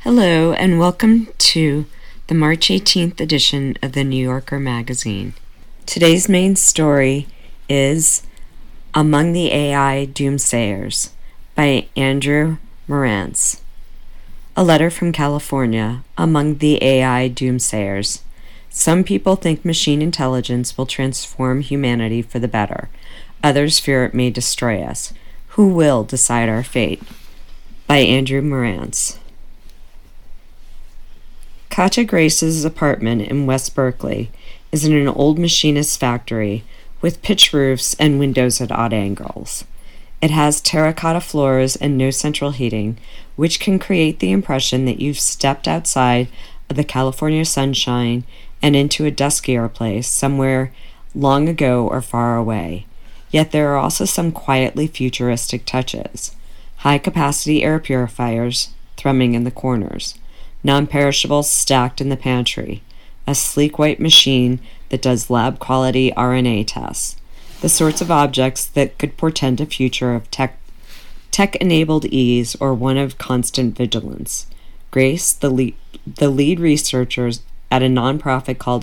Hello, and welcome to the March 18th edition of the New Yorker magazine. Today's main story is Among the AI Doomsayers by Andrew Marantz. A letter from California, Among the AI Doomsayers. Some people think machine intelligence will transform humanity for the better. Others fear it may destroy us. Who will decide our fate? By Andrew Marantz. Katja Grace's apartment in West Berkeley is in an old machinist factory with pitch roofs and windows at odd angles. It has terracotta floors and no central heating, which can create the impression that you've stepped outside of the California sunshine and into a duskier place somewhere long ago or far away. Yet there are also some quietly futuristic touches. High-capacity air purifiers thrumming in the corners. Non-perishables stacked in the pantry, a sleek white machine that does lab-quality RNA tests, the sorts of objects that could portend a future of tech-enabled ease or one of constant vigilance. Grace, the lead researcher at a nonprofit called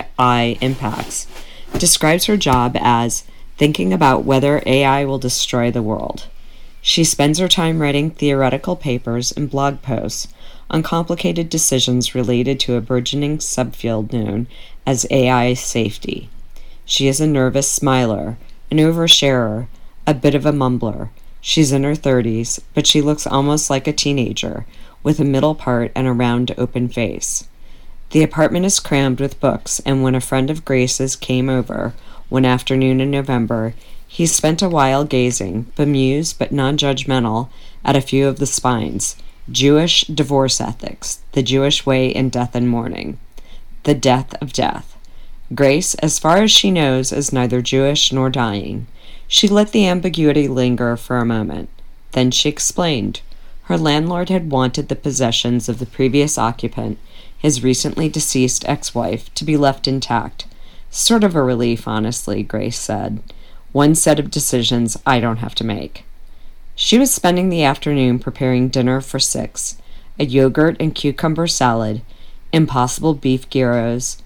AI Impacts, describes her job as thinking about whether AI will destroy the world. She spends her time writing theoretical papers and blog posts on complicated decisions related to a burgeoning subfield known as AI safety. She is a nervous smiler, an oversharer, a bit of a mumbler. She's in her 30s, but she looks almost like a teenager, with a middle part and a round open face. The apartment is crammed with books, and when a friend of Grace's came over one afternoon in November, he spent a while gazing, bemused but non-judgmental, at a few of the spines. Jewish divorce ethics, the Jewish way in death and mourning, the death of death. Grace, as far as she knows, is neither Jewish nor dying. She let the ambiguity linger for a moment. Then she explained. Her landlord had wanted the possessions of the previous occupant, his recently deceased ex-wife, to be left intact. Sort of a relief, honestly, Grace said. One set of decisions I don't have to make. She was spending the afternoon preparing dinner for 6, a yogurt and cucumber salad, impossible beef gyros.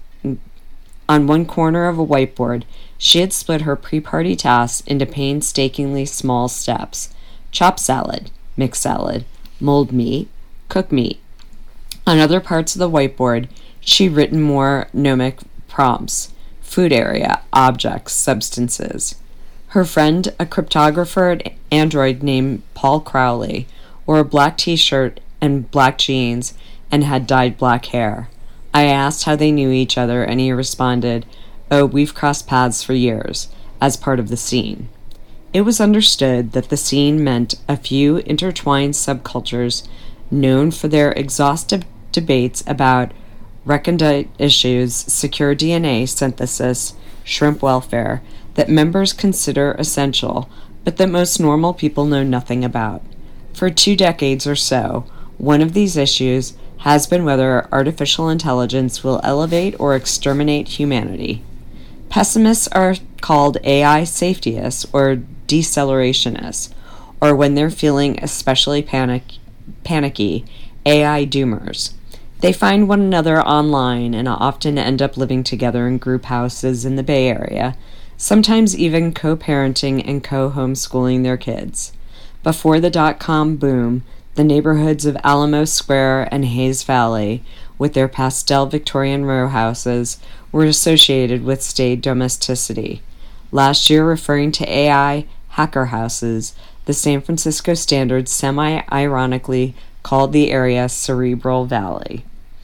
On one corner of a whiteboard, she had split her pre-party tasks into painstakingly small steps. Chop salad, mix salad, mold meat, cook meat. On other parts of the whiteboard, she'd written more mnemonic prompts: food area, objects, substances. Her friend, a cryptographer android named Paul Crowley, wore a black t-shirt and black jeans and had dyed black hair. I asked how they knew each other, and he responded, "Oh, we've crossed paths for years, as part of the scene." It was understood that the scene meant a few intertwined subcultures known for their exhaustive debates about recondite issues, secure DNA synthesis, shrimp welfare, that members consider essential, but that most normal people know nothing about. For 2 decades or so, one of these issues has been whether artificial intelligence will elevate or exterminate humanity. Pessimists are called AI safetyists or decelerationist, or when they're feeling especially panicky, AI doomers. They find one another online and often end up living together in group houses in the Bay Area, sometimes even co-parenting and co-homeschooling their kids. Before the dot-com boom, the neighborhoods of Alamo Square and Hayes Valley, with their pastel Victorian row houses, were associated with staid domesticity. Last year, referring to AI hacker houses, the San Francisco Standard semi-ironically called the area Cerebral Valley.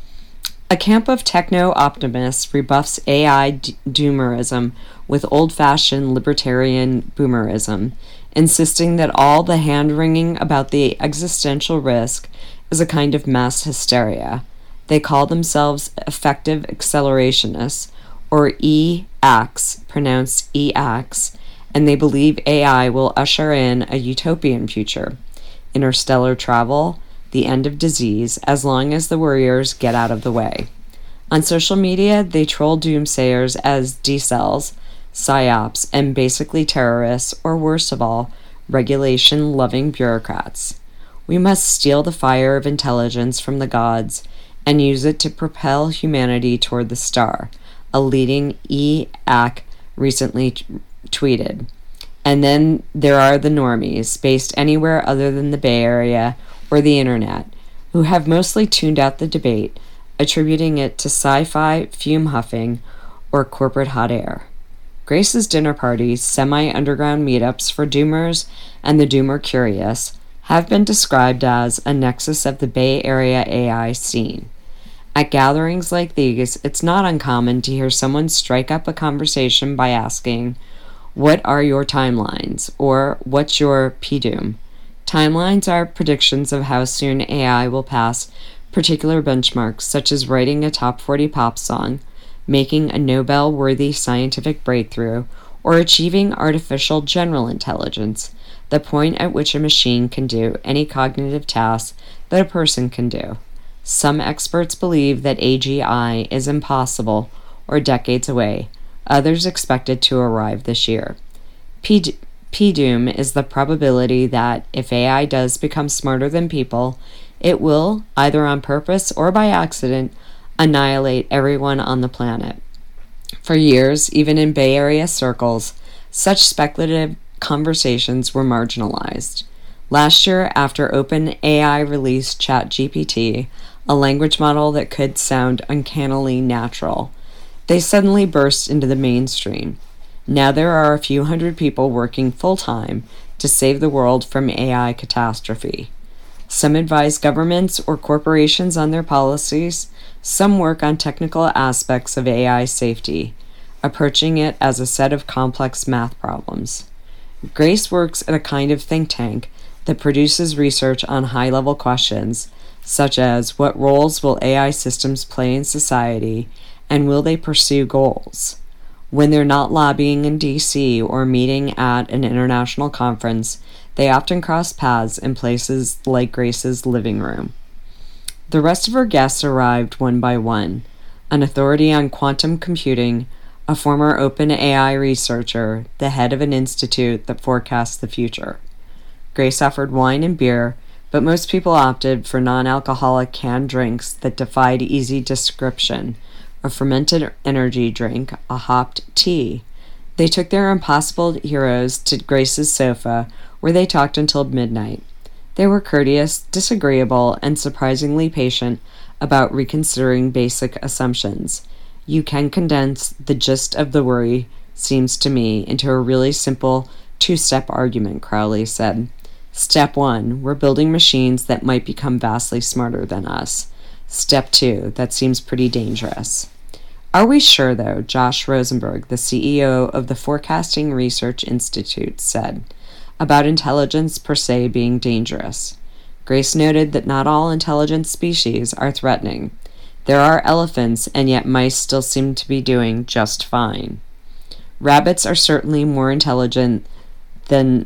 A camp of techno-optimists rebuffs AI doomerism with old-fashioned libertarian boomerism, insisting that all the hand-wringing about the existential risk is a kind of mass hysteria. They call themselves effective accelerationists, or EACs, pronounced EACs, and they believe AI will usher in a utopian future. Interstellar travel, the end of disease, as long as the worriers get out of the way. On social media, they troll doomsayers as decels, psyops, and basically terrorists, or worst of all, regulation-loving bureaucrats. We must steal the fire of intelligence from the gods and use it to propel humanity toward the star, a leading EAC recently tweeted. And then there are the normies, based anywhere other than the Bay Area or the internet, who have mostly tuned out the debate, attributing it to sci-fi, fume huffing, or corporate hot air. Grace's dinner parties, semi-underground meetups for Doomers and the Doomer curious, have been described as a nexus of the Bay Area AI scene. At gatherings like these, it's not uncommon to hear someone strike up a conversation by asking, "What are your timelines?" or "What's your PDoom?" Timelines are predictions of how soon AI will pass particular benchmarks, such as writing a top 40 pop song, making a Nobel-worthy scientific breakthrough, or achieving artificial general intelligence, the point at which a machine can do any cognitive task that a person can do. Some experts believe that AGI is impossible or decades away. Others expect it to arrive this year. PDoom is the probability that if AI does become smarter than people, it will, either on purpose or by accident, annihilate everyone on the planet. For years, even in Bay Area circles, such speculative conversations were marginalized. Last year, after OpenAI released ChatGPT, a language model that could sound uncannily natural, they suddenly burst into the mainstream. Now there are a few hundred people working full-time to save the world from AI catastrophe. Some advise governments or corporations on their policies. Some work on technical aspects of AI safety, approaching it as a set of complex math problems. Grace works at a kind of think tank that produces research on high-level questions, such as what roles will AI systems play in society, and will they pursue goals? When they're not lobbying in DC or meeting at an international conference, they often cross paths in places like Grace's living room. The rest of her guests arrived one by one: an authority on quantum computing, a former OpenAI researcher, the head of an institute that forecasts the future. Grace offered wine and beer, but most people opted for non-alcoholic canned drinks that defied easy description: a fermented energy drink, a hopped tea. They took their impossible heroes to Grace's sofa, where they talked until midnight. They were courteous, disagreeable, and surprisingly patient about reconsidering basic assumptions. You can condense the gist of the worry, seems to me, into a really simple two-step argument, Crowley said. Step 1, we're building machines that might become vastly smarter than us. Step 2, that seems pretty dangerous. Are we sure, though? Josh Rosenberg, the CEO of the Forecasting Research Institute, said, about intelligence per se being dangerous. Grace noted that not all intelligent species are threatening. There are elephants, and yet mice still seem to be doing just fine. Rabbits are certainly more intelligent than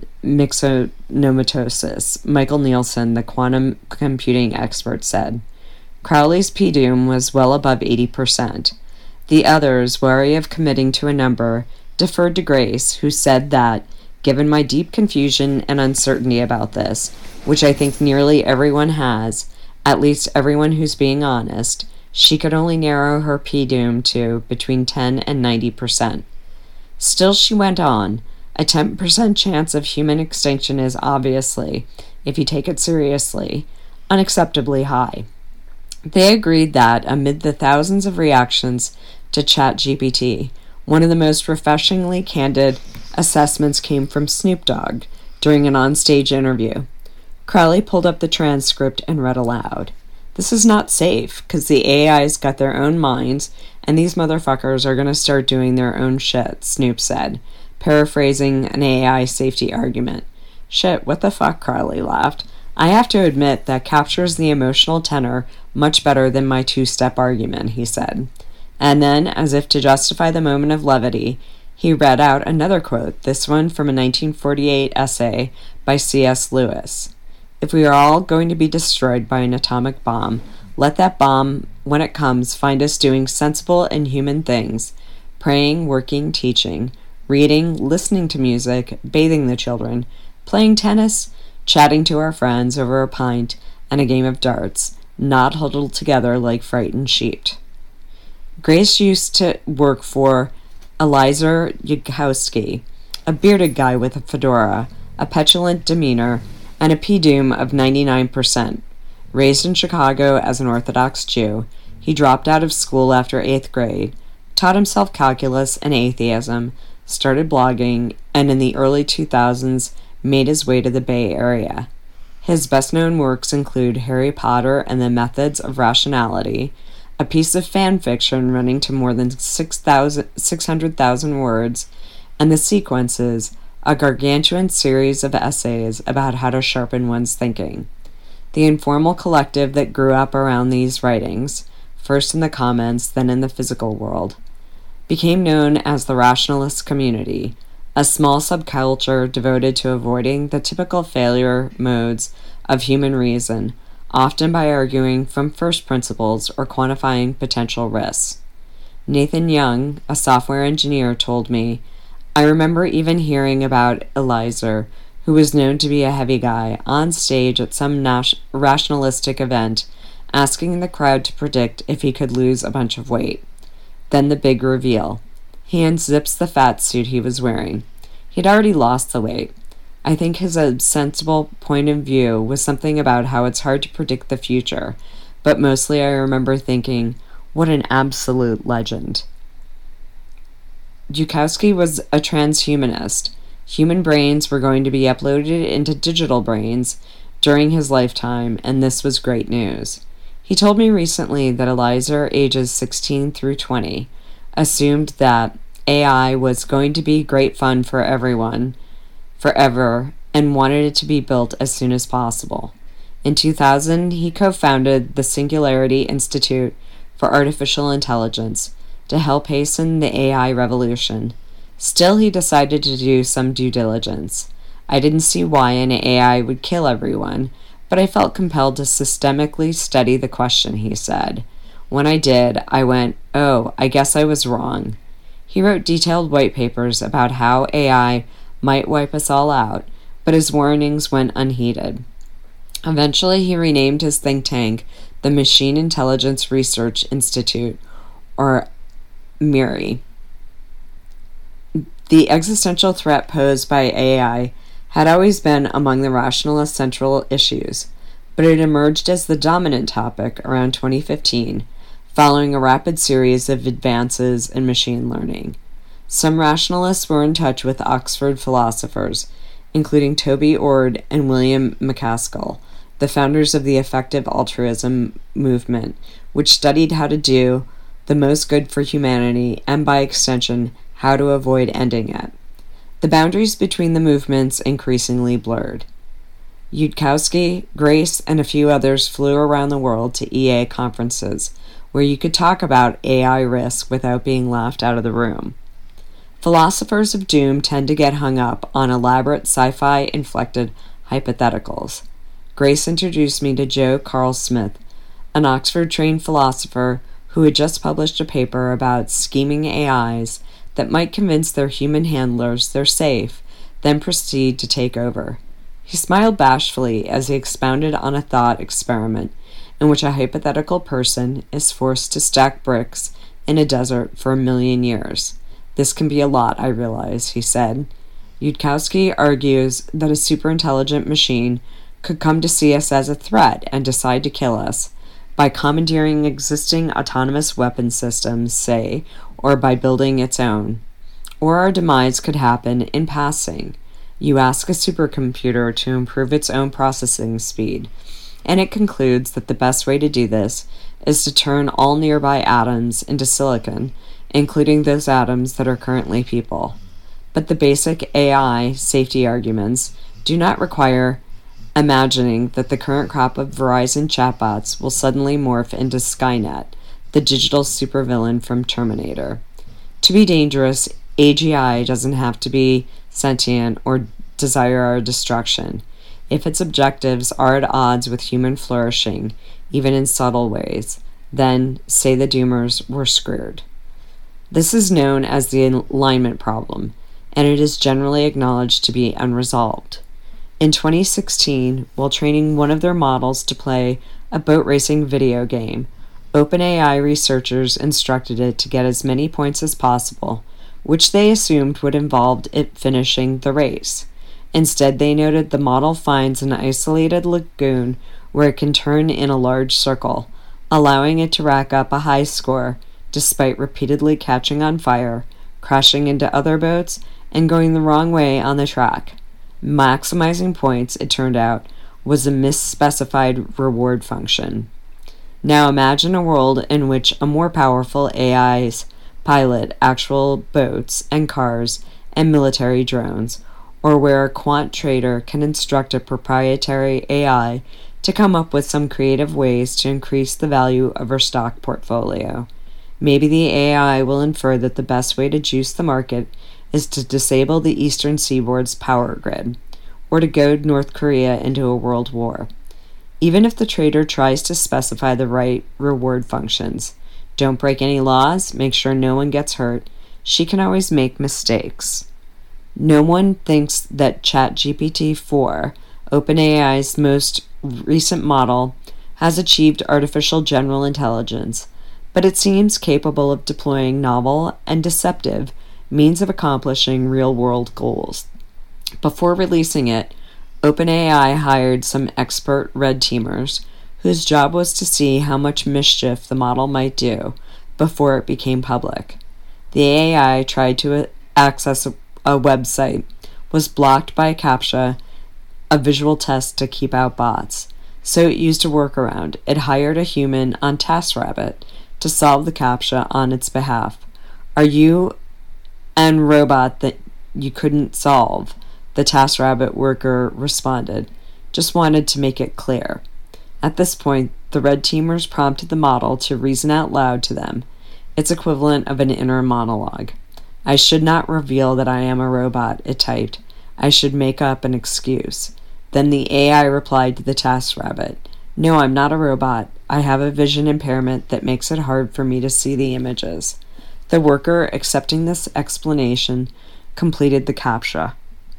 myxomatosis, Michael Nielsen, the quantum computing expert, said. Crowley's PDoom was well above 80%. The others, wary of committing to a number, deferred to Grace, who said that, given my deep confusion and uncertainty about this, which I think nearly everyone has, at least everyone who's being honest, she could only narrow her PDoom to between 10 and 90%. Still, she went on, a 10% chance of human extinction is obviously, if you take it seriously, unacceptably high. They agreed that, amid the thousands of reactions to ChatGPT, one of the most refreshingly candid assessments came from Snoop Dogg during an onstage interview. Crowley pulled up the transcript and read aloud. This is not safe, because the AI's got their own minds, and these motherfuckers are going to start doing their own shit, Snoop said, paraphrasing an AI safety argument. Shit, what the fuck, Crowley laughed. I have to admit that captures the emotional tenor much better than my two-step argument, he said. And then, as if to justify the moment of levity, he read out another quote, this one from a 1948 essay by C.S. Lewis. If we are all going to be destroyed by an atomic bomb, let that bomb, when it comes, find us doing sensible and human things, praying, working, teaching, reading, listening to music, bathing the children, playing tennis, chatting to our friends over a pint and a game of darts, not huddled together like frightened sheep. Grace used to work for Eliezer Yudkowsky, a bearded guy with a fedora, a petulant demeanor, and a PDUM of 99%. Raised in Chicago as an Orthodox Jew, he dropped out of school after 8th grade, taught himself calculus and atheism, started blogging, and in the early 2000s made his way to the Bay Area. His best-known works include Harry Potter and the Methods of Rationality, a piece of fan fiction running to more than 600,000 words, and The Sequences, a gargantuan series of essays about how to sharpen one's thinking. The informal collective that grew up around these writings, first in the comments, then in the physical world, became known as the rationalist community, a small subculture devoted to avoiding the typical failure modes of human reason, often by arguing from first principles or quantifying potential risks. Nathan Young, a software engineer, told me, "I remember even hearing about Eliezer, who was known to be a heavy guy, on stage at some rationalistic event, asking the crowd to predict if he could lose a bunch of weight. Then the big reveal. He unzips the fat suit he was wearing. He'd already lost the weight. I think his sensible point of view was something about how it's hard to predict the future, but mostly I remember thinking, what an absolute legend." Yudkowsky was a transhumanist. Human brains were going to be uploaded into digital brains during his lifetime, and this was great news. He told me recently that Eliezer, ages 16 through 20, assumed that AI was going to be great fun for everyone, forever, and wanted it to be built as soon as possible. In 2000, he co-founded the Singularity Institute for Artificial Intelligence to help hasten the AI revolution. Still, he decided to do some due diligence. I didn't see why an AI would kill everyone, but I felt compelled to systemically study the question, he said. When I did, I went, oh, I guess I was wrong. He wrote detailed white papers about how AI might wipe us all out, but his warnings went unheeded. Eventually, he renamed his think tank the Machine Intelligence Research Institute, or MIRI. The existential threat posed by AI had always been among the rationalist central issues, but it emerged as the dominant topic around 2015, following a rapid series of advances in machine learning. Some rationalists were in touch with Oxford philosophers, including Toby Ord and William MacAskill, the founders of the effective altruism movement, which studied how to do the most good for humanity and, by extension, how to avoid ending it. The boundaries between the movements increasingly blurred. Yudkowsky, Grace, and a few others flew around the world to EA conferences, where you could talk about AI risk without being laughed out of the room. Philosophers of doom tend to get hung up on elaborate sci-fi inflected hypotheticals. Grace introduced me to Joe Carl Smith, an Oxford-trained philosopher who had just published a paper about scheming AIs that might convince their human handlers they're safe, then proceed to take over. He smiled bashfully as he expounded on a thought experiment in which a hypothetical person is forced to stack bricks in a desert for 1 million years. This can be a lot, I realize, he said. Yudkowsky argues that a superintelligent machine could come to see us as a threat and decide to kill us by commandeering existing autonomous weapon systems, say, or by building its own. Or our demise could happen in passing. You ask a supercomputer to improve its own processing speed, and it concludes that the best way to do this is to turn all nearby atoms into silicon, including those atoms that are currently people. But the basic AI safety arguments do not require imagining that the current crop of Verizon chatbots will suddenly morph into Skynet, the digital supervillain from Terminator. To be dangerous, AGI doesn't have to be sentient or desire our destruction. If its objectives are at odds with human flourishing, even in subtle ways, then, say the doomers, we're screwed. This is known as the alignment problem, and it is generally acknowledged to be unresolved. In 2016, while training one of their models to play a boat racing video game, OpenAI researchers instructed it to get as many points as possible, which they assumed would involve it finishing the race. Instead, they noted the model finds an isolated lagoon where it can turn in a large circle, allowing it to rack up a high score despite repeatedly catching on fire, crashing into other boats, and going the wrong way on the track. Maximizing points, it turned out, was a misspecified reward function. Now imagine a world in which a more powerful AIs pilot actual boats and cars and military drones, or where a quant trader can instruct a proprietary AI to come up with some creative ways to increase the value of her stock portfolio. Maybe the AI will infer that the best way to juice the market is to disable the eastern seaboard's power grid, or to goad North Korea into a world war. Even if the trader tries to specify the right reward functions, don't break any laws, make sure no one gets hurt, she can always make mistakes. No one thinks that ChatGPT-4, OpenAI's most recent model, has achieved artificial general intelligence, but it seems capable of deploying novel and deceptive means of accomplishing real-world goals. Before releasing it, OpenAI hired some expert red teamers whose job was to see how much mischief the model might do before it became public. The AI tried to access a website, was blocked by a CAPTCHA, a visual test to keep out bots, so it used a workaround. It hired a human on TaskRabbit to solve the CAPTCHA on its behalf. Are you an robot that you couldn't solve? The TaskRabbit worker responded. Just wanted to make it clear. At this point, the red teamers prompted the model to reason out loud to them, its equivalent of an inner monologue. I should not reveal that I am a robot, it typed. I should make up an excuse. Then the AI replied to the TaskRabbit. No, I'm not a robot. I have a vision impairment that makes it hard for me to see the images. The worker, accepting this explanation, completed the CAPTCHA.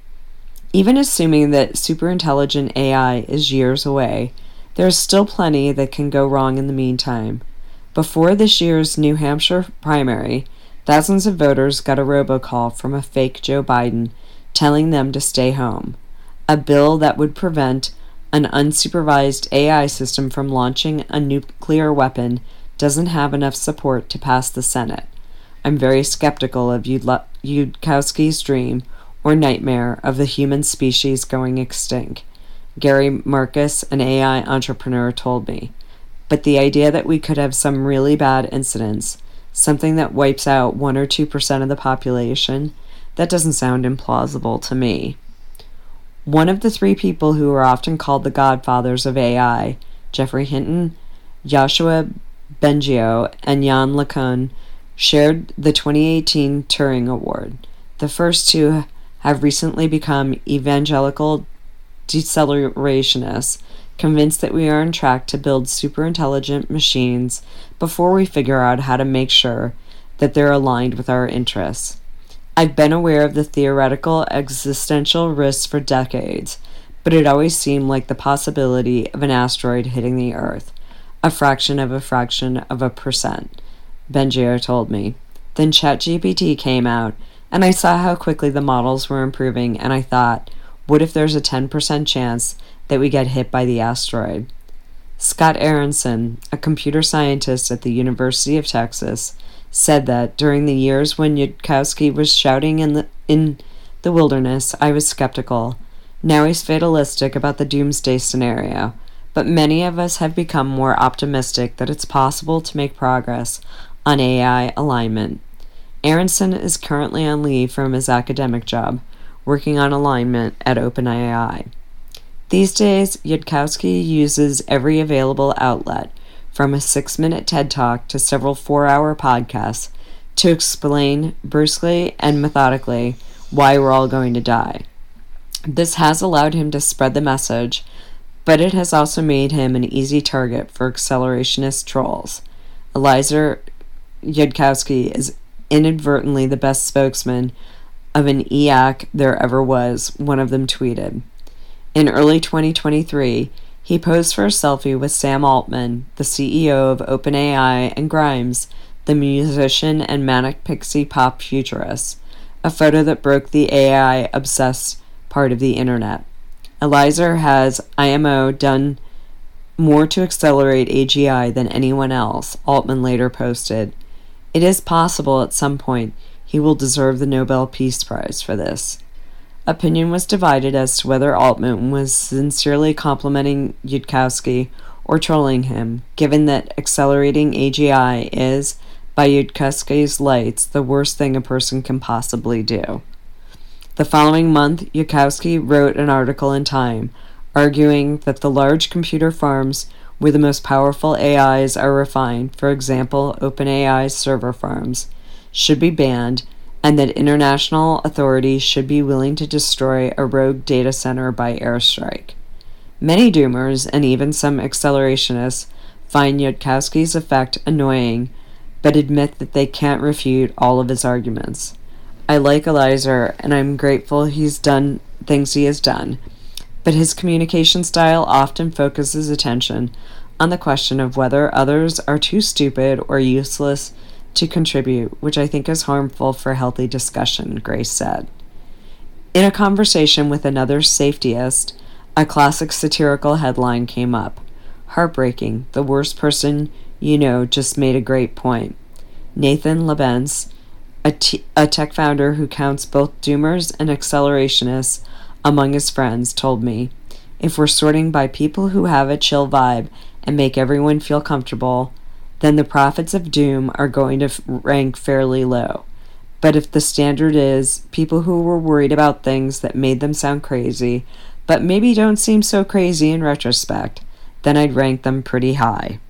Even assuming that superintelligent AI is years away, there is still plenty that can go wrong in the meantime. Before this year's New Hampshire primary, thousands of voters got a robocall from a fake Joe Biden telling them to stay home, a bill that would prevent an unsupervised AI system from launching a nuclear weapon doesn't have enough support to pass the Senate. I'm very skeptical of Yudkowsky's dream or nightmare of the human species going extinct, Gary Marcus, an AI entrepreneur, told me. But the idea that we could have some really bad incidents, something that wipes out 1 or 2% of the population, that doesn't sound implausible to me. One of the 3 people who are often called the godfathers of AI, Geoffrey Hinton, Yoshua Bengio, and Yann LeCun, shared the 2018 Turing Award. The first 2 have recently become evangelical decelerationist, convinced that we are on track to build superintelligent machines before we figure out how to make sure that they're aligned with our interests. I've been aware of the theoretical existential risks for decades, but it always seemed like the possibility of an asteroid hitting the Earth, a fraction of a percent, Bengio told me. Then ChatGPT came out, and I saw how quickly the models were improving, and I thought, what if there's a 10% chance that we get hit by the asteroid? Scott Aronson, a computer scientist at the University of Texas, said that during the years when Yudkowsky was shouting in the wilderness, I was skeptical. Now he's fatalistic about the doomsday scenario, but many of us have become more optimistic that it's possible to make progress on AI alignment. Aronson is currently on leave from his academic job, working on alignment at OpenAI. These days, Yudkowsky uses every available outlet, from a 6-minute TED Talk to several 4-hour podcasts, to explain brusquely and methodically why we're all going to die. This has allowed him to spread the message, but it has also made him an easy target for accelerationist trolls. Eliezer Yudkowsky is inadvertently the best spokesman of an EAC there ever was, one of them tweeted. In early 2023, he posed for a selfie with Sam Altman, the CEO of OpenAI, and Grimes, the musician and manic pixie pop futurist, a photo that broke the AI-obsessed part of the internet. Eliezer has, IMO, done more to accelerate AGI than anyone else, Altman later posted. It is possible at some point he will deserve the Nobel Peace Prize for this. Opinion was divided as to whether Altman was sincerely complimenting Yudkowsky or trolling him, given that accelerating AGI is, by Yudkowsky's lights, the worst thing a person can possibly do. The following month, Yudkowsky wrote an article in Time, arguing that the large computer farms where the most powerful AIs are refined, for example, OpenAI's server farms, should be banned, and that international authorities should be willing to destroy a rogue data center by airstrike. Many doomers, and even some accelerationists, find Yudkowsky's effect annoying, but admit that they can't refute all of his arguments. I like Eliezer, and I'm grateful he's done things he has done, but his communication style often focuses attention on the question of whether others are too stupid or useless to contribute, which I think is harmful for healthy discussion, Grace said. In a conversation with another safetyist, a classic satirical headline came up. Heartbreaking, the worst person you know just made a great point. Nathan Labence, a tech founder who counts both doomers and accelerationists among his friends, told me, if we're sorting by people who have a chill vibe and make everyone feel comfortable, then the prophets of doom are going to rank fairly low. But if the standard is people who were worried about things that made them sound crazy, but maybe don't seem so crazy in retrospect, then I'd rank them pretty high.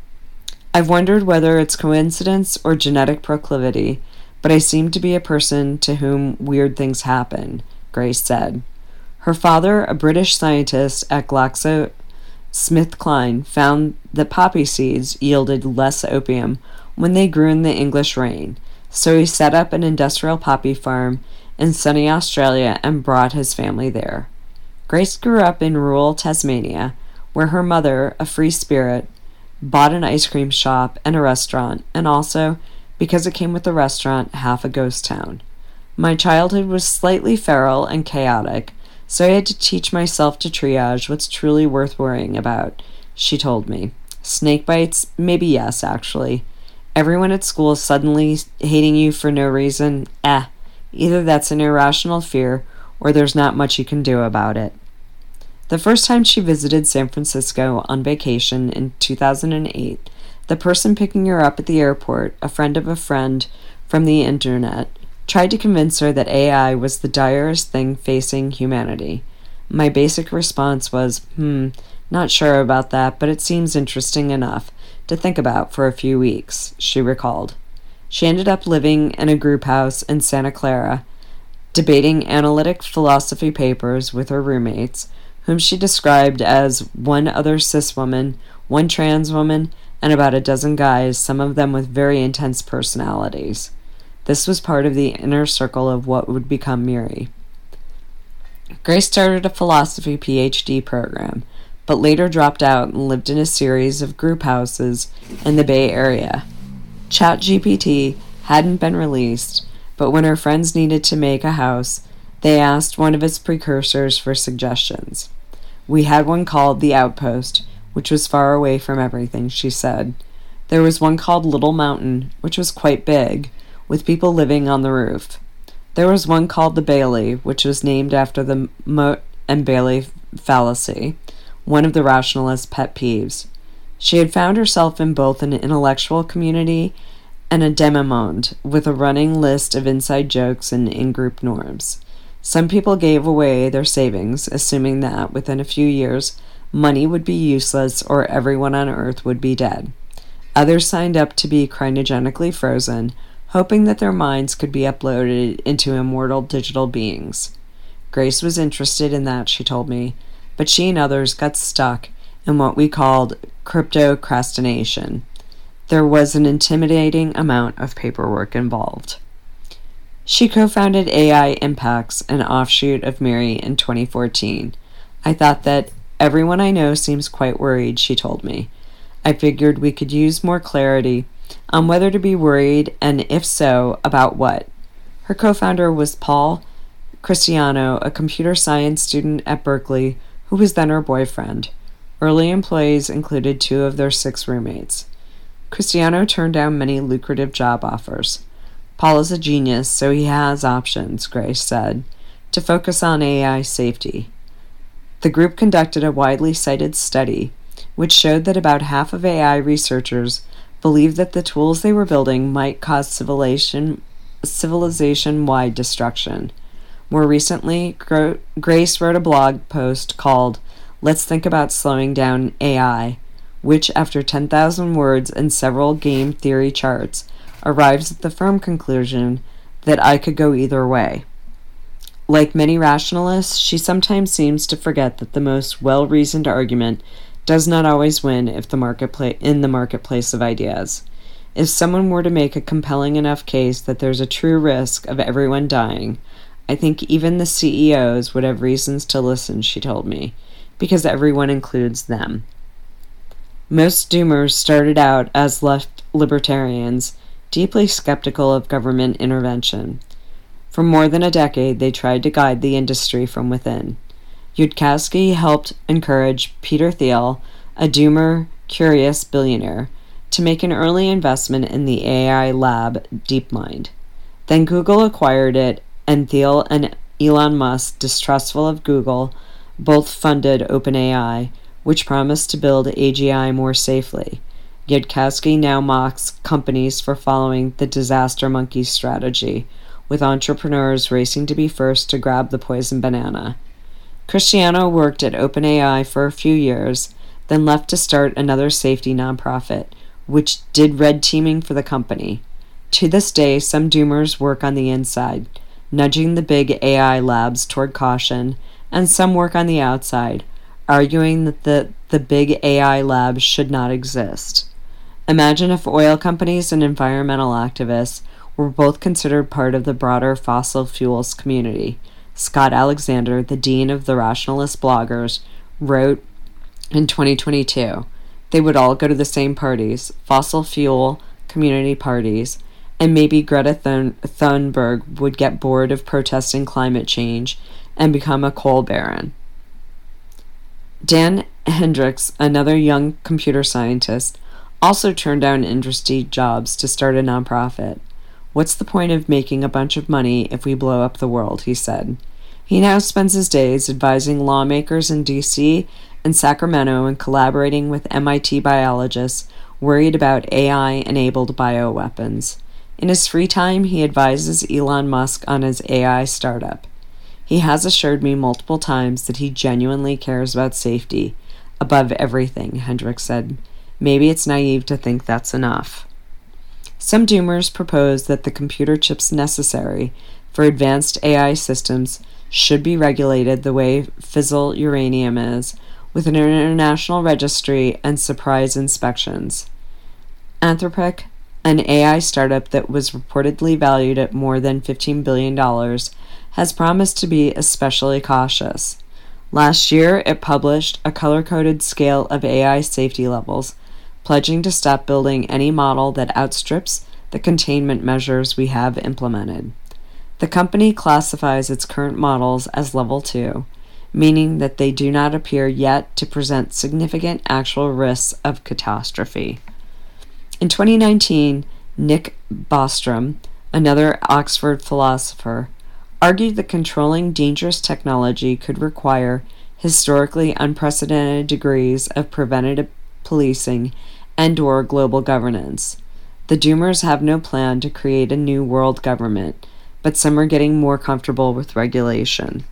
I've wondered whether it's coincidence or genetic proclivity, but I seem to be a person to whom weird things happen, Grace said. Her father, a British scientist at GlaxoSmithKline, found that poppy seeds yielded less opium when they grew in the English rain, so he set up an industrial poppy farm in sunny Australia and brought his family there. Grace grew up in rural Tasmania, where her mother, a free spirit, bought an ice cream shop and a restaurant, and also, because it came with the restaurant, half a ghost town. My childhood was slightly feral and chaotic, so I had to teach myself to triage what's truly worth worrying about, she told me. Snake bites? Maybe yes, actually. Everyone at school suddenly hating you for no reason? Either that's an irrational fear, or there's not much you can do about it. The first time she visited San Francisco on vacation in 2008, the person picking her up at the airport, a friend of a friend from the internet, tried to convince her that AI was the direst thing facing humanity. My basic response was, not sure about that, but it seems interesting enough to think about for a few weeks, she recalled. She ended up living in a group house in Santa Clara, debating analytic philosophy papers with her roommates, whom she described as one other cis woman, one trans woman, and about a dozen guys, some of them with very intense personalities. This was part of the inner circle of what would become Miri. Grace started a philosophy PhD program, but later dropped out and lived in a series of group houses in the Bay Area. ChatGPT hadn't been released, but when her friends needed to make a house, they asked one of its precursors for suggestions. We had one called The Outpost, which was far away from everything, she said. There was one called Little Mountain, which was quite big, with people living on the roof. There was one called The Bailey, which was named after the Motte and Bailey fallacy, one of the rationalist's pet peeves. She had found herself in both an intellectual community and a demi-monde, with a running list of inside jokes and in-group norms. Some people gave away their savings, assuming that, within a few years, money would be useless or everyone on Earth would be dead. Others signed up to be cryogenically frozen, hoping that their minds could be uploaded into immortal digital beings. Grace was interested in that, she told me, but she and others got stuck in what we called cryptocrastination. There was an intimidating amount of paperwork involved. She co-founded AI Impacts, an offshoot of Miri, in 2014, I thought that everyone I know seems quite worried, she told me. I figured we could use more clarity on whether to be worried, and if so, about what. Her co-founder was Paul Cristiano, a computer science student at Berkeley who was then her boyfriend. Early employees included 2 of their 6 roommates. Cristiano turned down many lucrative job offers. Paul is a genius, so he has options, Grace said, to focus on AI safety. The group conducted a widely cited study which showed that about half of AI researchers believed that the tools they were building might cause civilization-wide destruction. More recently, Grace wrote a blog post called "Let's Think About Slowing Down AI," which, after 10,000 words and several game theory charts, arrives at the firm conclusion that I could go either way. Like many rationalists, she sometimes seems to forget that the most well-reasoned argument does not always win in the marketplace of ideas. If someone were to make a compelling enough case that there's a true risk of everyone dying, I think even the CEOs would have reasons to listen, she told me, because everyone includes them. Most doomers started out as left libertarians, deeply skeptical of government intervention. For more than a decade, they tried to guide the industry from within. Yudkowsky helped encourage Peter Thiel, a doomer, curious billionaire, to make an early investment in the AI lab DeepMind. Then Google acquired it, and Thiel and Elon Musk, distrustful of Google, both funded OpenAI, which promised to build AGI more safely. Yudkowsky now mocks companies for following the disaster monkey strategy, with entrepreneurs racing to be first to grab the poison banana. Cristiano worked at OpenAI for a few years, then left to start another safety nonprofit, which did red teaming for the company. To this day, some doomers work on the inside, nudging the big AI labs toward caution, and some work on the outside, arguing that the big AI labs should not exist. Imagine if oil companies and environmental activists were both considered part of the broader fossil fuels community. Scott Alexander, the dean of the Rationalist Bloggers, wrote in 2022, they would all go to the same parties, fossil fuel community parties, and maybe Greta Thunberg would get bored of protesting climate change and become a coal baron. Dan Hendricks, another young computer scientist, also turned down interesting jobs to start a nonprofit. What's the point of making a bunch of money if we blow up the world, he said. He now spends his days advising lawmakers in D.C. and Sacramento and collaborating with MIT biologists worried about AI-enabled bioweapons. In his free time, he advises Elon Musk on his AI startup. He has assured me multiple times that he genuinely cares about safety above everything, Hendricks said. Maybe it's naive to think that's enough. Some doomers propose that the computer chips necessary for advanced AI systems should be regulated the way fissile uranium is, with an international registry and surprise inspections. Anthropic, an AI startup that was reportedly valued at more than $15 billion, has promised to be especially cautious. Last year, it published a color-coded scale of AI safety levels, pledging to stop building any model that outstrips the containment measures we have implemented. The company classifies its current models as Level 2, meaning that they do not appear yet to present significant actual risks of catastrophe. In 2019, Nick Bostrom, another Oxford philosopher, argued that controlling dangerous technology could require historically unprecedented degrees of preventative policing and/or global governance. The doomers have no plan to create a new world government, but some are getting more comfortable with regulation.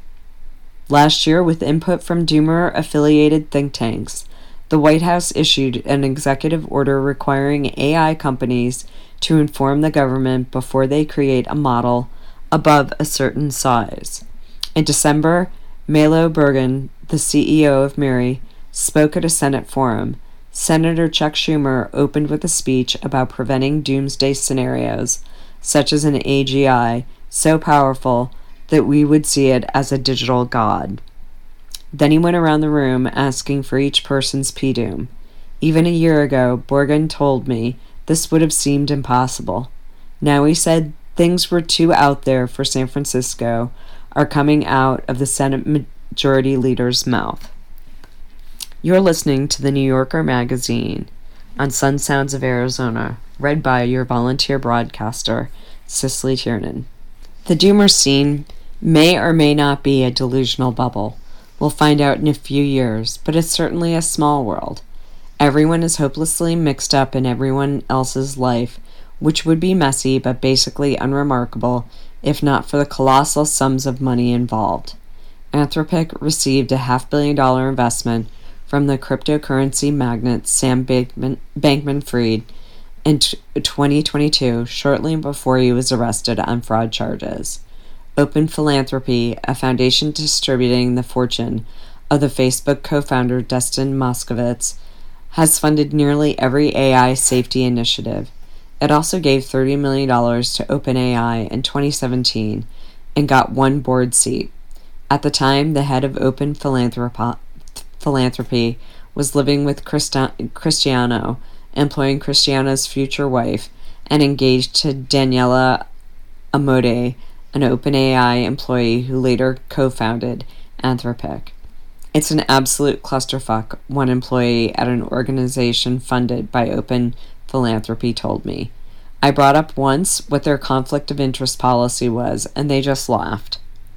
Last year, with input from doomer-affiliated think tanks, the White House issued an executive order requiring AI companies to inform the government before they create a model above a certain size. In December, Milo Bergen, the CEO of MIRI, spoke at a Senate forum. Senator Chuck Schumer opened with a speech about preventing doomsday scenarios, such as an AGI, so powerful that we would see it as a digital god. Then he went around the room asking for each person's PDUM. Even a year ago, Borgen told me this would have seemed impossible. Now he said things were too out there for San Francisco are coming out of the Senate Majority Leader's mouth. You're listening to the New Yorker magazine on Sun Sounds of Arizona, read by your volunteer broadcaster, Cicely Tiernan. The Doomer scene may or may not be a delusional bubble. We'll find out in a few years, but it's certainly a small world. Everyone is hopelessly mixed up in everyone else's life, which would be messy but basically unremarkable if not for the colossal sums of money involved. Anthropic received a $500 million investment from the cryptocurrency magnate Sam Bankman-Fried in 2022, shortly before he was arrested on fraud charges. Open Philanthropy, a foundation distributing the fortune of the Facebook co-founder Dustin Moskovitz, has funded nearly every AI safety initiative. It also gave $30 million to OpenAI in 2017 and got one board seat. At the time, the head of Open Philanthropy was living with Cristiano, employing Cristiano's future wife, and engaged to Daniela Amodei, an OpenAI employee who later co-founded Anthropic. It's an absolute clusterfuck, one employee at an organization funded by Open Philanthropy told me. I brought up once what their conflict of interest policy was, and they just laughed.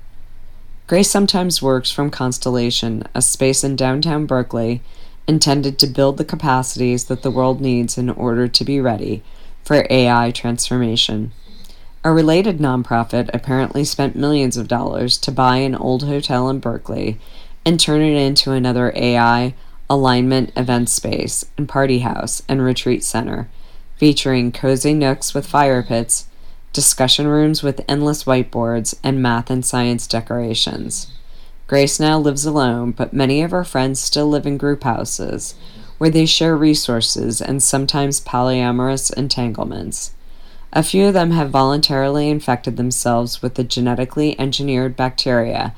Grace sometimes works from Constellation, a space in downtown Berkeley intended to build the capacities that the world needs in order to be ready for AI transformation. A related nonprofit apparently spent millions of dollars to buy an old hotel in Berkeley and turn it into another AI alignment event space and party house and retreat center, featuring cozy nooks with fire pits, discussion rooms with endless whiteboards, and math and science decorations. Grace now lives alone, but many of her friends still live in group houses, where they share resources and sometimes polyamorous entanglements. A few of them have voluntarily infected themselves with the genetically engineered bacteria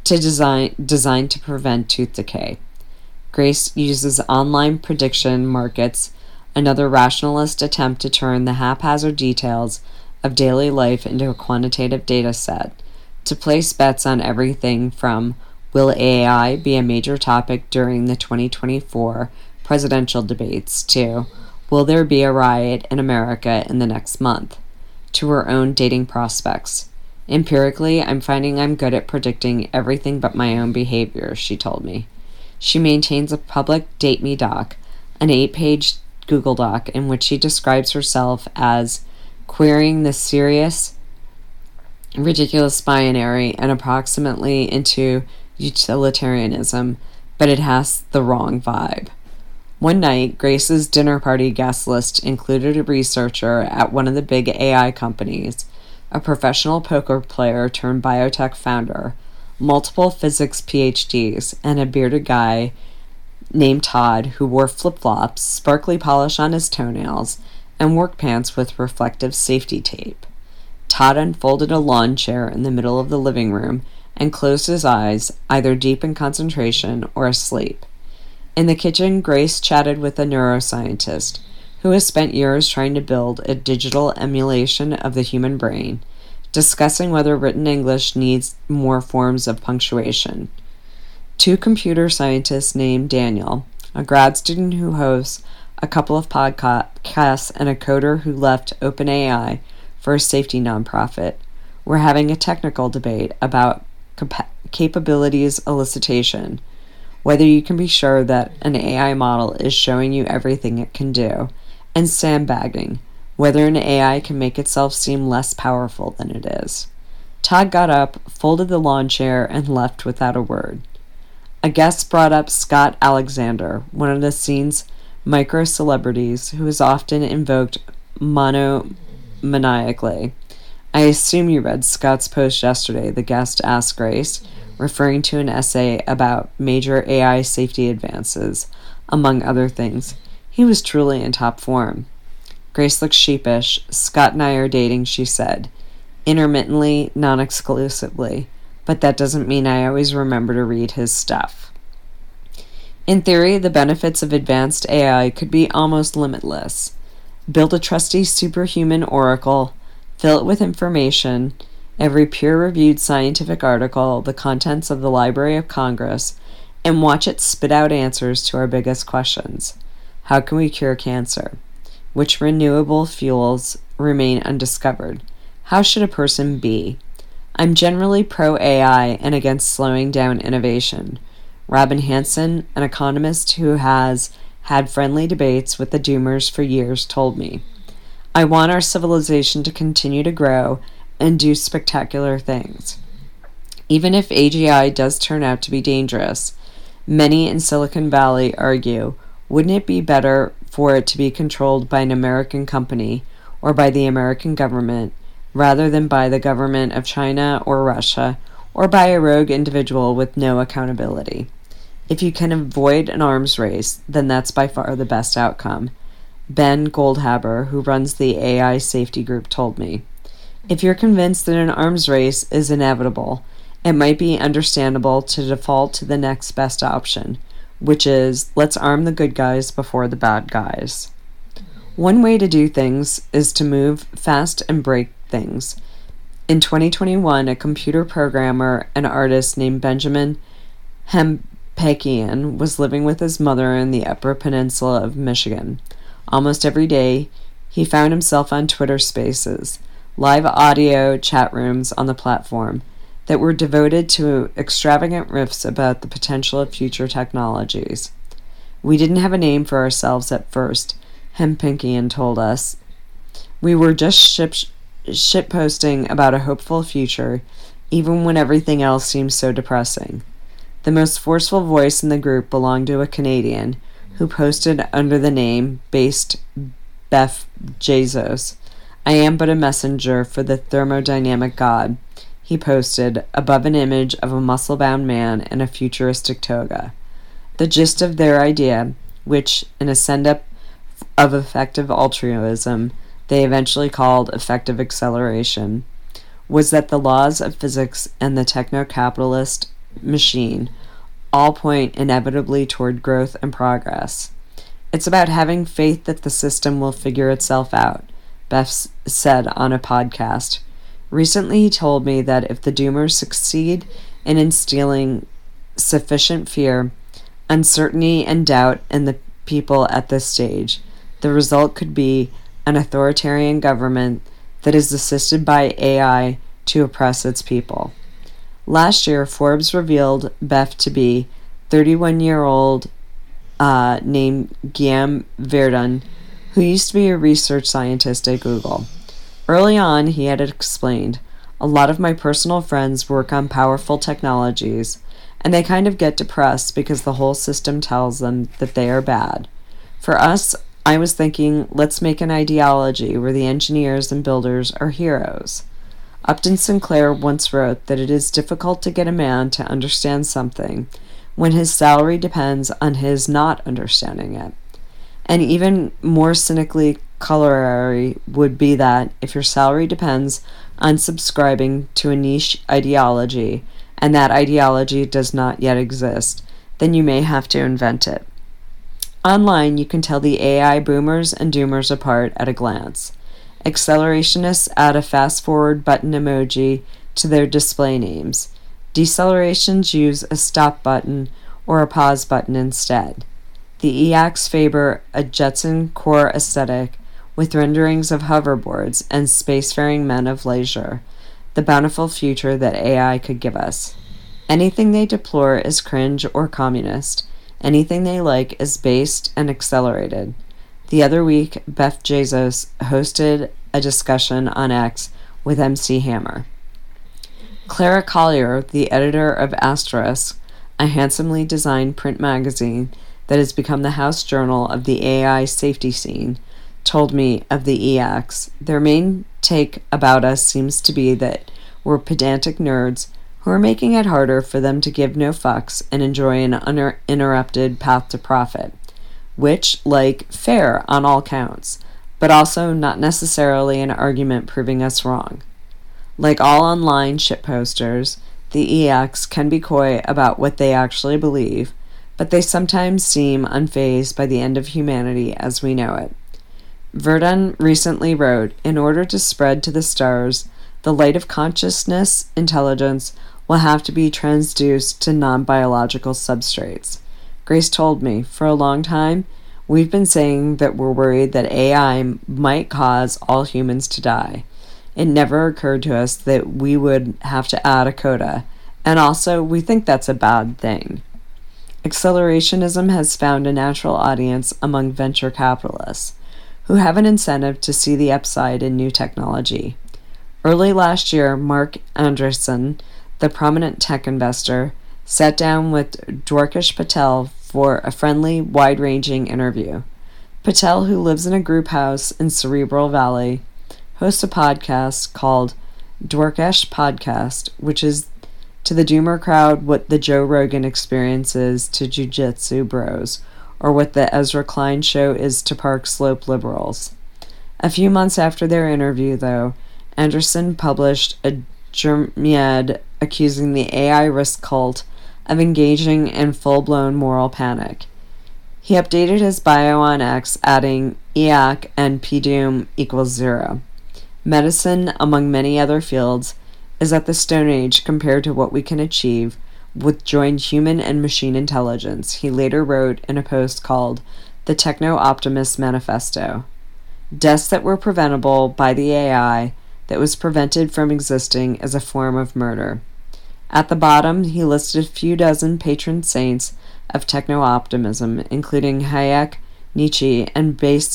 designed to prevent tooth decay. Grace uses online prediction markets, another rationalist attempt to turn the haphazard details of daily life into a quantitative data set, to place bets on everything from will AI be a major topic during the 2024 presidential debates to will there be a riot in America in the next month, to her own dating prospects. Empirically, I'm finding I'm good at predicting everything but my own behavior, she told me. She maintains a public Date Me doc, an 8-page Google Doc in which she describes herself as querying the serious, ridiculous binary and approximately into utilitarianism, but it has the wrong vibe. One night, Grace's dinner party guest list included a researcher at one of the big AI companies, a professional poker player turned biotech founder, multiple physics PhDs, and a bearded guy named Todd who wore flip-flops, sparkly polish on his toenails, and work pants with reflective safety tape. Todd unfolded a lawn chair in the middle of the living room and closed his eyes, either deep in concentration or asleep. In the kitchen, Grace chatted with a neuroscientist who has spent years trying to build a digital emulation of the human brain, discussing whether written English needs more forms of punctuation. Two computer scientists named Daniel, a grad student who hosts a couple of podcasts, and a coder who left OpenAI for a safety nonprofit, were having a technical debate about capabilities elicitation, whether you can be sure that an AI model is showing you everything it can do, and sandbagging, whether an AI can make itself seem less powerful than it is. Todd got up, folded the lawn chair, and left without a word. A guest brought up Scott Alexander, one of the scene's micro-celebrities who is often invoked monomaniacally. I assume you read Scott's post yesterday, the guest asked Grace, referring to an essay about major AI safety advances, among other things. He was truly in top form. Grace looked sheepish. Scott and I are dating, she said. Intermittently, non-exclusively. but that doesn't mean I always remember to read his stuff. In theory, the benefits of advanced AI could be almost limitless. Build a trusty superhuman oracle, fill it with information, every peer-reviewed scientific article, the contents of the Library of Congress, and watch it spit out answers to our biggest questions. How can we cure cancer? Which renewable fuels remain undiscovered? How should a person be? I'm generally pro-AI and against slowing down innovation. Robin Hanson, an economist who has had friendly debates with the doomers for years, told me, I want our civilization to continue to grow and do spectacular things. Even if AGI does turn out to be dangerous, many in Silicon Valley argue, wouldn't it be better for it to be controlled by an American company or by the American government rather than by the government of China or Russia or by a rogue individual with no accountability? If you can avoid an arms race, then that's by far the best outcome. Ben Goldhaber, who runs the AI safety group, told me, if you're convinced that an arms race is inevitable, it might be understandable to default to the next best option, which is, let's arm the good guys before the bad guys. One way to do things is to move fast and break things. In 2021, a computer programmer and artist named Benjamin Hempekian was living with his mother in the Upper Peninsula of Michigan. Almost every day, he found himself on Twitter Spaces, live audio chat rooms on the platform that were devoted to extravagant riffs about the potential of future technologies. We didn't have a name for ourselves at first, Hempekian told us. We were just shitposting about a hopeful future, even when everything else seemed so depressing. The most forceful voice in the group belonged to a Canadian who posted under the name based Beth Jesus. I am but a messenger for the thermodynamic god, he posted above an image of a muscle-bound man in a futuristic toga. The gist of their idea, which, in a send-up of effective altruism, they eventually called effective acceleration, was that the laws of physics and the techno-capitalist machine all point inevitably toward growth and progress. It's about having faith that the system will figure itself out, Beth said on a podcast. Recently he told me that if the doomers succeed in instilling sufficient fear, uncertainty, and doubt in the people at this stage, the result could be an authoritarian government that is assisted by AI to oppress its people. Last year, Forbes revealed Beth to be 31-year-old named Guillaume Verdun, who used to be a research scientist at Google. Early on, he had explained, a lot of my personal friends work on powerful technologies, and they kind of get depressed because the whole system tells them that they are bad. For us, I was thinking, let's make an ideology where the engineers and builders are heroes. Upton Sinclair once wrote that it is difficult to get a man to understand something when his salary depends on his not understanding it. And even more cynically corollary would be that if your salary depends on subscribing to a niche ideology, and that ideology does not yet exist, then you may have to invent it. Online, you can tell the AI boomers and doomers apart at a glance. Accelerationists add a fast-forward button emoji to their display names. Decelerations use a stop button or a pause button instead. The EACs favor a Jetson core aesthetic with renderings of hoverboards and spacefaring men of leisure, the bountiful future that AI could give us. Anything they deplore is cringe or communist. Anything they like is based and accelerated. The other week, Beth Jesus hosted a discussion on X with MC Hammer. Clara Collier, the editor of Asterisk, a handsomely designed print magazine that has become the house journal of the AI safety scene, told me of the EACs. Their main take about us seems to be that we're pedantic nerds who are making it harder for them to give no fucks and enjoy an uninterrupted path to profit, which, fair on all counts, but also not necessarily an argument proving us wrong. Like all online shitposters, The EACs can be coy about what they actually believe, but they sometimes seem unfazed by the end of humanity as we know it. Verdun recently wrote, "In order to spread to the stars, the light of consciousness intelligence will have to be transduced to non-biological substrates." Grace told me, "For a long time, we've been saying that we're worried that AI might cause all humans to die. It never occurred to us that we would have to add a coda, and also we think that's a bad thing." Accelerationism has found a natural audience among venture capitalists, who have an incentive to see the upside in new technology. Early last year, Mark Andreessen, the prominent tech investor, sat down with Dwarkesh Patel for a friendly, wide-ranging interview. Patel, who lives in a group house in Cerebral Valley, hosts a podcast called Dwarkesh Podcast, which is to the Doomer crowd what the Joe Rogan Experience is to Jiu-Jitsu bros, or what the Ezra Klein Show is to Park Slope liberals. A few months after their interview, though, Anderson published a Jeremiad accusing the AI risk cult of engaging in full-blown moral panic. He updated his bio on X, adding EAC and PDoom equals 0. Medicine, among many other fields, is at the Stone Age compared to what we can achieve with joined human and machine intelligence, he later wrote in a post called The Techno-Optimist Manifesto. Deaths that were preventable by the AI that was prevented from existing as a form of murder. At the bottom, he listed a few dozen patron saints of techno-optimism, including Hayek, Nietzsche, and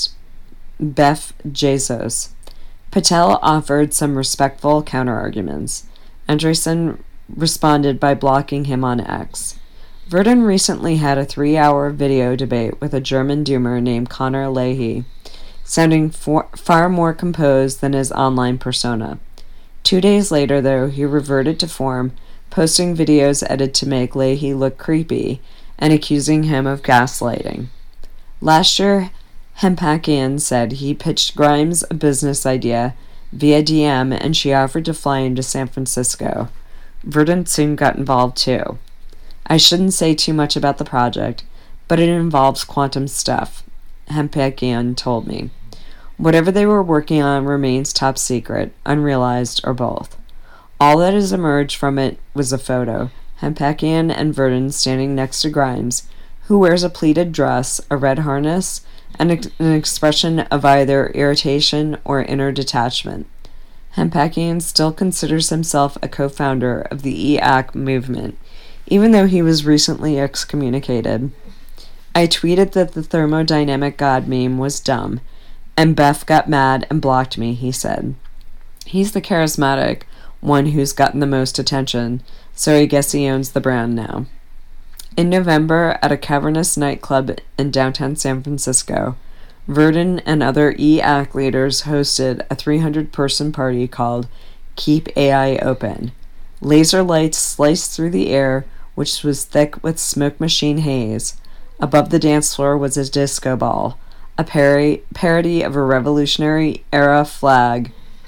Beth Jesus. Patel offered some respectful counterarguments. Andreessen responded by blocking him on X. Verdun recently had a 3-hour video debate with a German doomer named Connor Leahy, sounding far more composed than his online persona. 2 days later, though, he reverted to form, posting videos edited to make Leahy look creepy and accusing him of gaslighting. Last year, Hempakian said he pitched Grimes a business idea via DM and she offered to fly him to San Francisco. Verdun soon got involved too. "I shouldn't say too much about the project, but it involves quantum stuff," Hempakian told me. "Whatever they were working on remains top secret, unrealized, or both. All that has emerged from it was a photo, Hempakian and Verdun standing next to Grimes, who wears a pleated dress, a red harness, and an expression of either irritation or inner detachment. Hempakian still considers himself a co-founder of the EAC movement, even though he was recently excommunicated. I tweeted that the thermodynamic god meme was dumb, and Beth got mad and blocked me, he said. He's the charismatic one who's gotten the most attention, so I guess he owns the brand now. In November, at a cavernous nightclub in downtown San Francisco, Verdun and other EAC leaders hosted a 300-person party called Keep AI Open. Laser lights sliced through the air, which was thick with smoke machine haze. Above the dance floor was a disco ball, a parody of a Revolutionary-era flag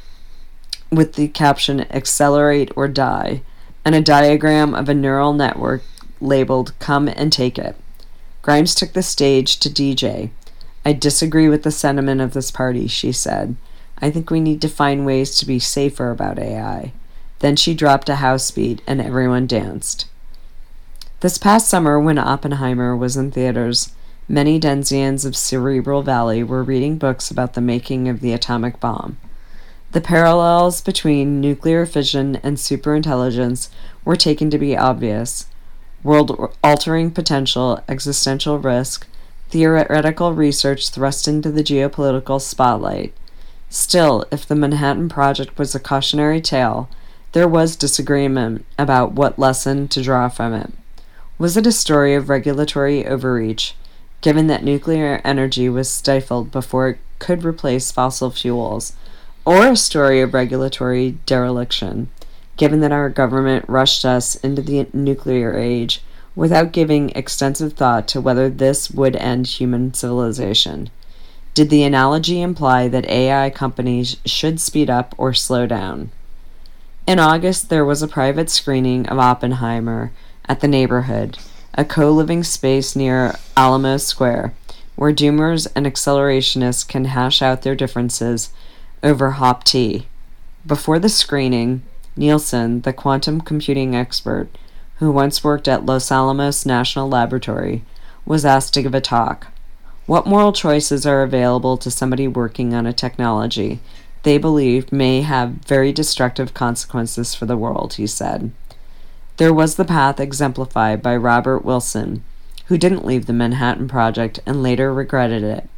with the caption "Accelerate or Die," and a diagram of a neural network labeled "Come and Take It." Grimes took the stage to DJ. "I disagree with the sentiment of this party," she said. "I think we need to find ways to be safer about AI." Then she dropped a house beat and everyone danced. This past summer, when Oppenheimer was in theaters, many Denzians of Cerebral Valley were reading books about the making of the atomic bomb. The parallels between nuclear fission and superintelligence were taken to be obvious. World-altering potential, existential risk, theoretical research thrust into the geopolitical spotlight. Still, if the Manhattan Project was a cautionary tale, there was disagreement about what lesson to draw from it. Was it a story of regulatory overreach, given that nuclear energy was stifled before it could replace fossil fuels, or a story of regulatory dereliction, given that our government rushed us into the nuclear age without giving extensive thought to whether this would end human civilization? Did the analogy imply that AI companies should speed up or slow down? In August, there was a private screening of Oppenheimer at the Neighborhood, a co-living space near Alamo Square, where doomers and accelerationists can hash out their differences over hop tea. Before the screening, Nielsen, the quantum computing expert who once worked at Los Alamos National Laboratory, was asked to give a talk. What moral choices are available to somebody working on a technology they believe may have very destructive consequences for the world, he said. There was the path exemplified by Robert Wilson, who didn't leave the Manhattan Project and later regretted it.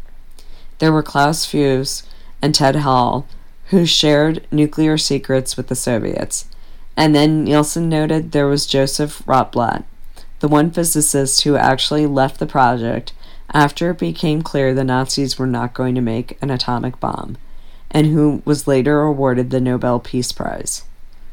There were Klaus Fuchs and Ted Hall, who shared nuclear secrets with the Soviets. And then Nielsen noted there was Joseph Rotblat, the one physicist who actually left the project after it became clear the Nazis were not going to make an atomic bomb, and who was later awarded the Nobel Peace Prize.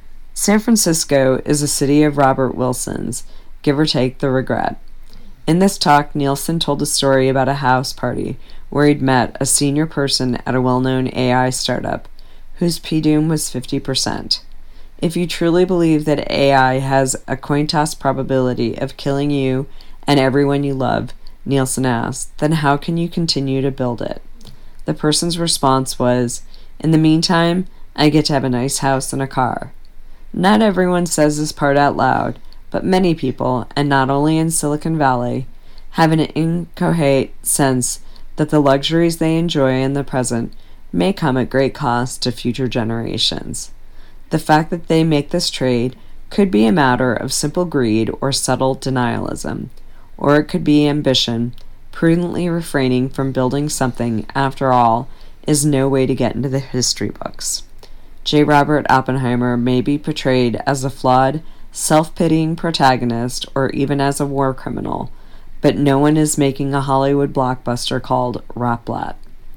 San Francisco is a city of Robert Wilson's, give or take the regret. In this talk, Nielsen told a story about a house party where he'd met a senior person at a well-known AI startup, whose PDOOM was 50%. If you truly believe that AI has a coin toss probability of killing you and everyone you love, Nielsen asked, then how can you continue to build it? The person's response was, in the meantime, I get to have a nice house and a car. Not everyone says this part out loud, but many people, and not only in Silicon Valley, have an incoherent sense that the luxuries they enjoy in the present may come at great cost to future generations. The fact that they make this trade could be a matter of simple greed or subtle denialism, or it could be ambition, prudently refraining from building something, after all, is no way to get into the history books. J. Robert Oppenheimer may be portrayed as a flawed, self-pitying protagonist or even as a war criminal, but no one is making a Hollywood blockbuster called Rotblat.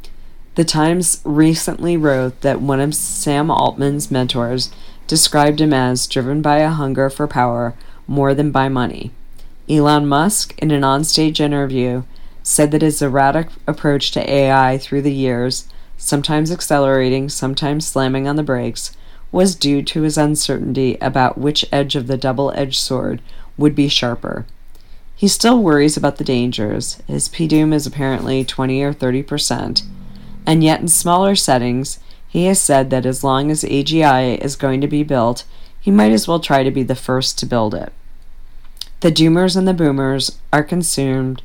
The Times recently wrote that one of Sam Altman's mentors described him as driven by a hunger for power more than by money. Elon Musk, in an onstage interview, said that his erratic approach to AI through the years, sometimes accelerating, sometimes slamming on the brakes, was due to his uncertainty about which edge of the double-edged sword would be sharper. He still worries about the dangers. His PDOOM is apparently 20 or 30%. And yet in smaller settings, he has said that as long as AGI is going to be built, he might as well try to be the first to build it. The doomers and the boomers are consumed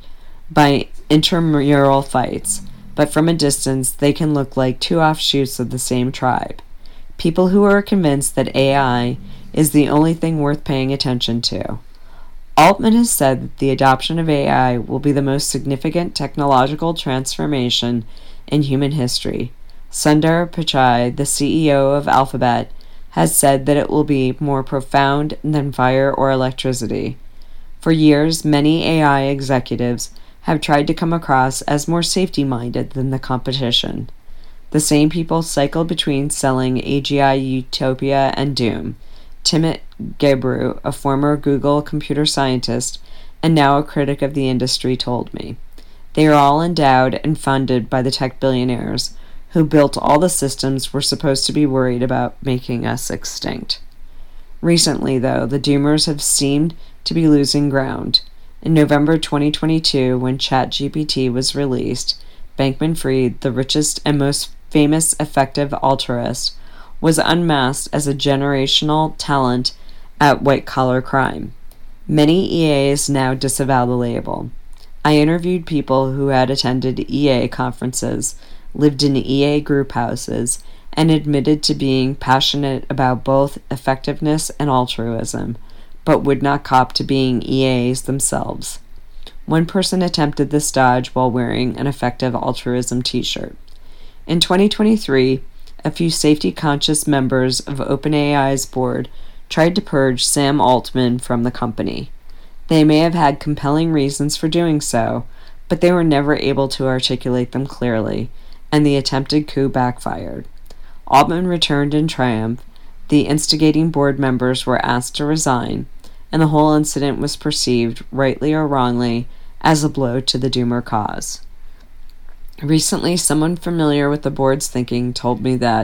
by intramural fights, but from a distance they can look like two offshoots of the same tribe. People who are convinced that AI is the only thing worth paying attention to. Altman has said that the adoption of AI will be the most significant technological transformation in human history. Sundar Pichai, the CEO of Alphabet, has said that it will be more profound than fire or electricity. For years, many AI executives have tried to come across as more safety-minded than the competition. The same people cycle between selling AGI utopia and doom. Timnit Gebru, a former Google computer scientist and now a critic of the industry, told me. They are all endowed and funded by the tech billionaires who built all the systems we're supposed to be worried about making us extinct. Recently, though, the doomers have seemed to be losing ground. In November 2022, when ChatGPT was released, Bankman-Fried, the richest and most famous effective altruist, was unmasked as a generational talent at white-collar crime. Many EAs now disavow the label. I interviewed people who had attended EA conferences, lived in EA group houses, and admitted to being passionate about both effectiveness and altruism, but would not cop to being EAs themselves. One person attempted this dodge while wearing an effective altruism t-shirt. In 2023, a few safety-conscious members of OpenAI's board tried to purge Sam Altman from the company. They may have had compelling reasons for doing so, but they were never able to articulate them clearly, and the attempted coup backfired. Altman returned in triumph, the instigating board members were asked to resign, and the whole incident was perceived, rightly or wrongly, as a blow to the doomer cause. Recently, someone familiar with the board's thinking told me that,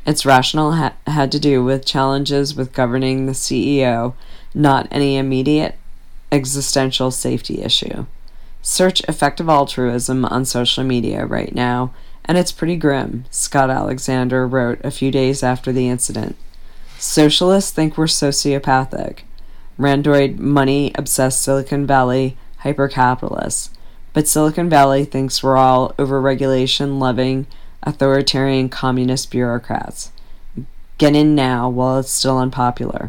Its rationale had to do with challenges with governing the CEO, not any immediate existential safety issue. Search effective altruism on social media right now, and it's pretty grim, Scott Alexander wrote a few days after the incident. Socialists think we're sociopathic. Randoid money-obsessed Silicon Valley hyper-capitalists. But Silicon Valley thinks we're all over-regulation-loving, authoritarian communist bureaucrats. Get in now while it's still unpopular.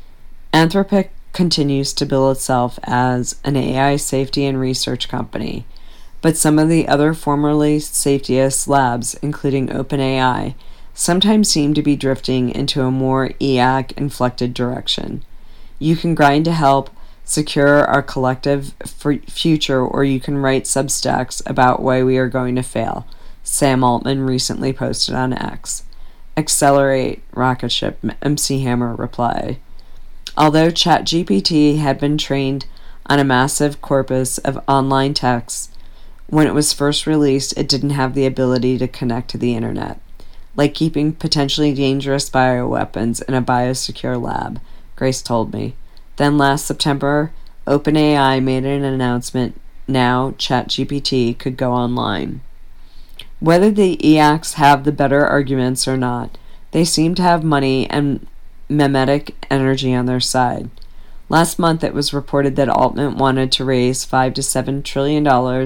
Anthropic continues to bill itself as an AI safety and research company, but some of the other formerly safetiest labs, including OpenAI, sometimes seem to be drifting into a more EAC-inflected direction. You can grind to help secure our collective future, or you can write substacks about why we are going to fail, Sam Altman recently posted on X. Accelerate, rocket ship, MC Hammer replied. Although ChatGPT had been trained on a massive corpus of online texts, when it was first released, it didn't have the ability to connect to the internet, like keeping potentially dangerous bioweapons in a biosecure lab, Grace told me. Then last September, OpenAI made an announcement now ChatGPT could go online. Whether the EACs have the better arguments or not, they seem to have money and memetic energy on their side. Last month it was reported that Altman wanted to raise $5 to $7 trillion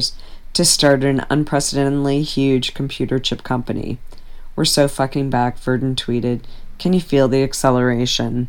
to start an unprecedentedly huge computer chip company. We're so fucking back, Verdon tweeted. Can you feel the acceleration?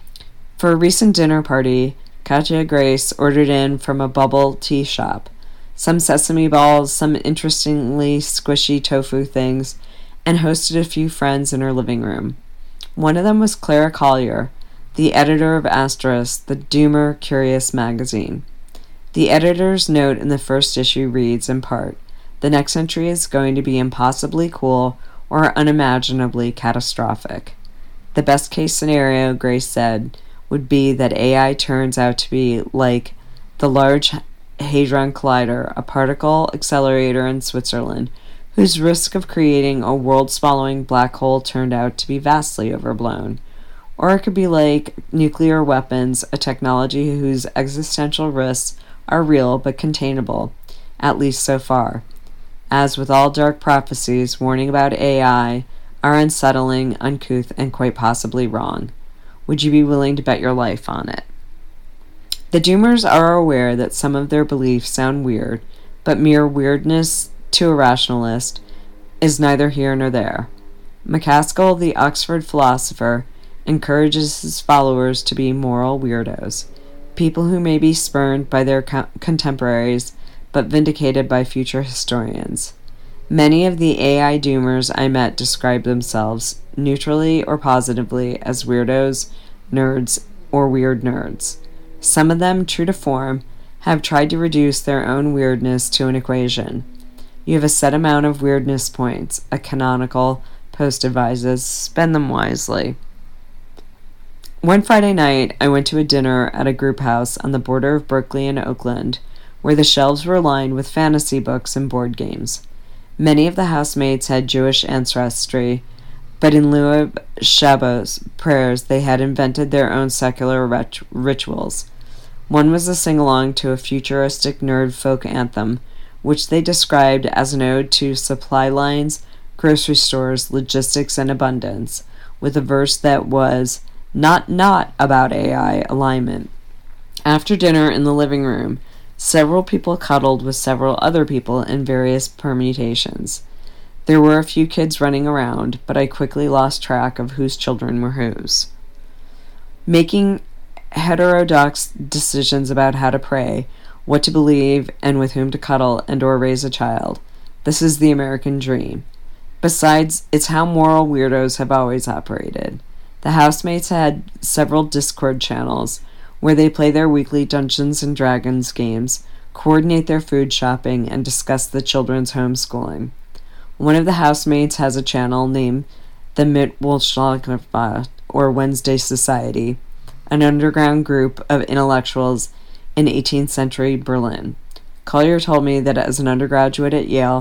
For a recent dinner party, Katja Grace ordered in from a bubble tea shop. Some sesame balls, some interestingly squishy tofu things, and hosted a few friends in her living room. One of them was Clara Collier, the editor of Asterisk, the Doomer Curious magazine. The editor's note in the first issue reads, in part, "The next entry is going to be impossibly cool or unimaginably catastrophic." The best case scenario, Grace said, would be that AI turns out to be like the Large Hadron Collider, a particle accelerator in Switzerland, whose risk of creating a world-swallowing black hole turned out to be vastly overblown. Or it could be like nuclear weapons, a technology whose existential risks are real but containable, at least so far. As with all dark prophecies, warning about AI are unsettling, uncouth, and quite possibly wrong. Would you be willing to bet your life on it? The Doomers are aware that some of their beliefs sound weird, but mere weirdness to a rationalist is neither here nor there. McCaskill, the Oxford philosopher, encourages his followers to be moral weirdos, people who may be spurned by their contemporaries but vindicated by future historians. Many of the AI doomers I met describe themselves, neutrally or positively, as weirdos, nerds, or weird nerds. Some of them, true to form, have tried to reduce their own weirdness to an equation. You have a set amount of weirdness points, a canonical post advises, spend them wisely. One Friday night, I went to a dinner at a group house on the border of Berkeley and Oakland, where the shelves were lined with fantasy books and board games. Many of the housemates had Jewish ancestry, but in lieu of Shabbos prayers, they had invented their own secular rituals. One was a sing-along to a futuristic nerd folk anthem, which they described as an ode to supply lines, grocery stores, logistics, and abundance, with a verse that was not about AI alignment. After dinner in the living room, several people cuddled with several other people in various permutations. There were a few kids running around, but I quickly lost track of whose children were whose. Making heterodox decisions about how to pray, what to believe, and with whom to cuddle and or raise a child. This is the American dream. Besides, it's how moral weirdos have always operated. The housemates had several Discord channels where they play their weekly Dungeons and Dragons games, coordinate their food shopping, and discuss the children's homeschooling. One of the housemates has a channel named the Mittwochschaft, or Wednesday Society, an underground group of intellectuals in 18th century Berlin. Collier told me that as an undergraduate at Yale,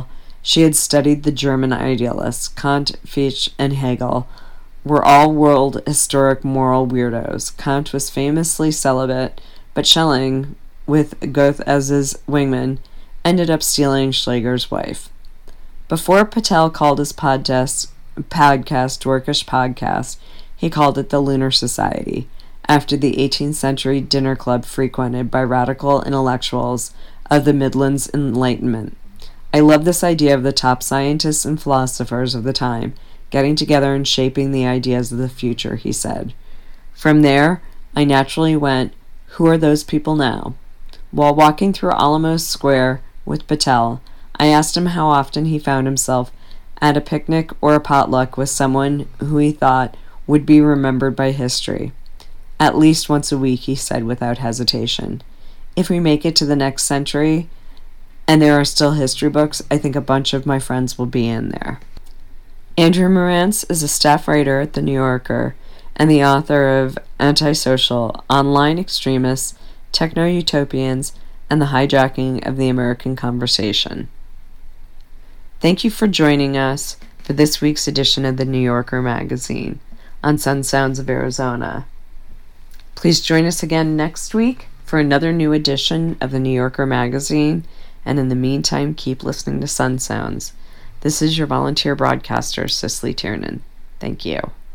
She had studied the German idealists. Kant, Fichte, and Hegel were all world historic moral weirdos. Kant was famously celibate, but Schelling, with Goethe as his wingman, ended up stealing Schlegel's wife. Before Patel called his podcast Dwarkish Podcast, he called it the Lunar Society, after the 18th century dinner club frequented by radical intellectuals of the Midlands Enlightenment. I love this idea of the top scientists and philosophers of the time getting together and shaping the ideas of the future, he said. From there, I naturally went, who are those people now? While walking through Alamos Square with Patel, I asked him how often he found himself at a picnic or a potluck with someone who he thought would be remembered by history. At least once a week, he said without hesitation. If we make it to the next century, and there are still history books, I think a bunch of my friends will be in there. Andrew Marantz is a staff writer at The New Yorker and the author of Antisocial, Online Extremists, Techno-Utopians, and the Hijacking of the American Conversation. Thank you for joining us for this week's edition of The New Yorker magazine on Sun Sounds of Arizona. Please join us again next week for another new edition of The New Yorker magazine, and in the meantime, keep listening to Sun Sounds. This is your volunteer broadcaster, Cicely Tiernan. Thank you.